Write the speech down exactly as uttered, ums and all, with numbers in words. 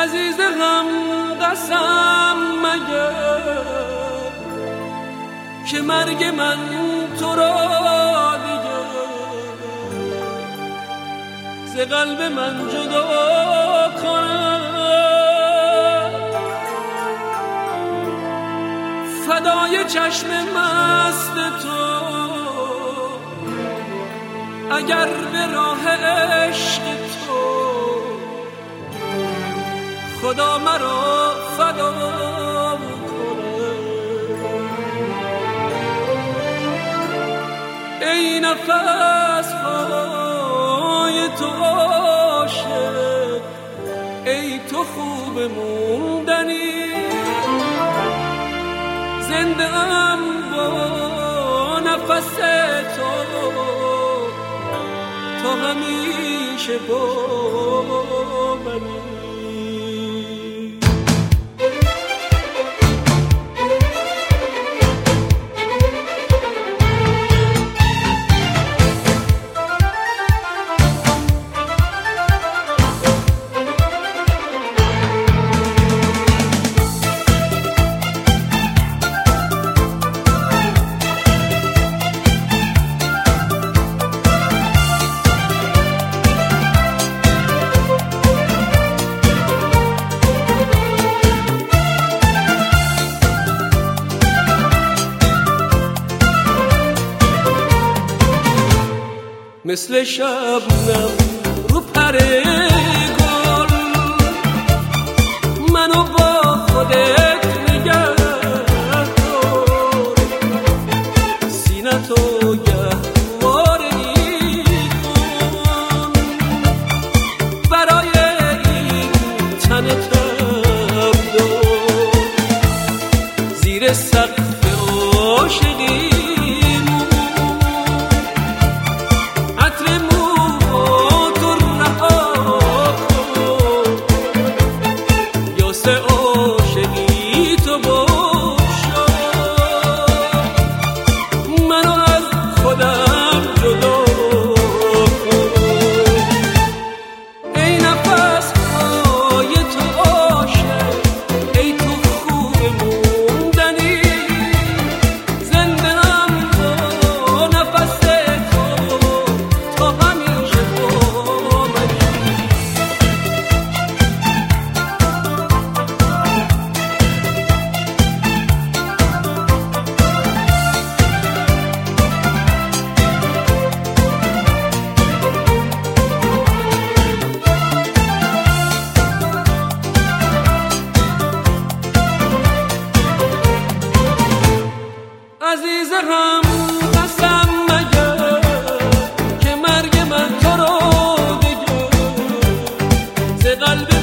عزیز غم قسم مگر که مرگ من تو را دیگه ز قلب من جدا کنم. فدای چشم مست تو اگر به راه عشق تو خدا مرا فدا کنه. ای نفس های تو عاشق، ای تو خوب موندنی، زنده ام با نفس تو، تو همیشه با منی. مثل شبنم رو پر گل منو با خودت نگه دار، سینه‌تو گهواره‌ای کن برای این تن تبدار، زیر سقف عاشقی عزیز غم قسم مگر که مرگ من تو رو دیگه ز قلب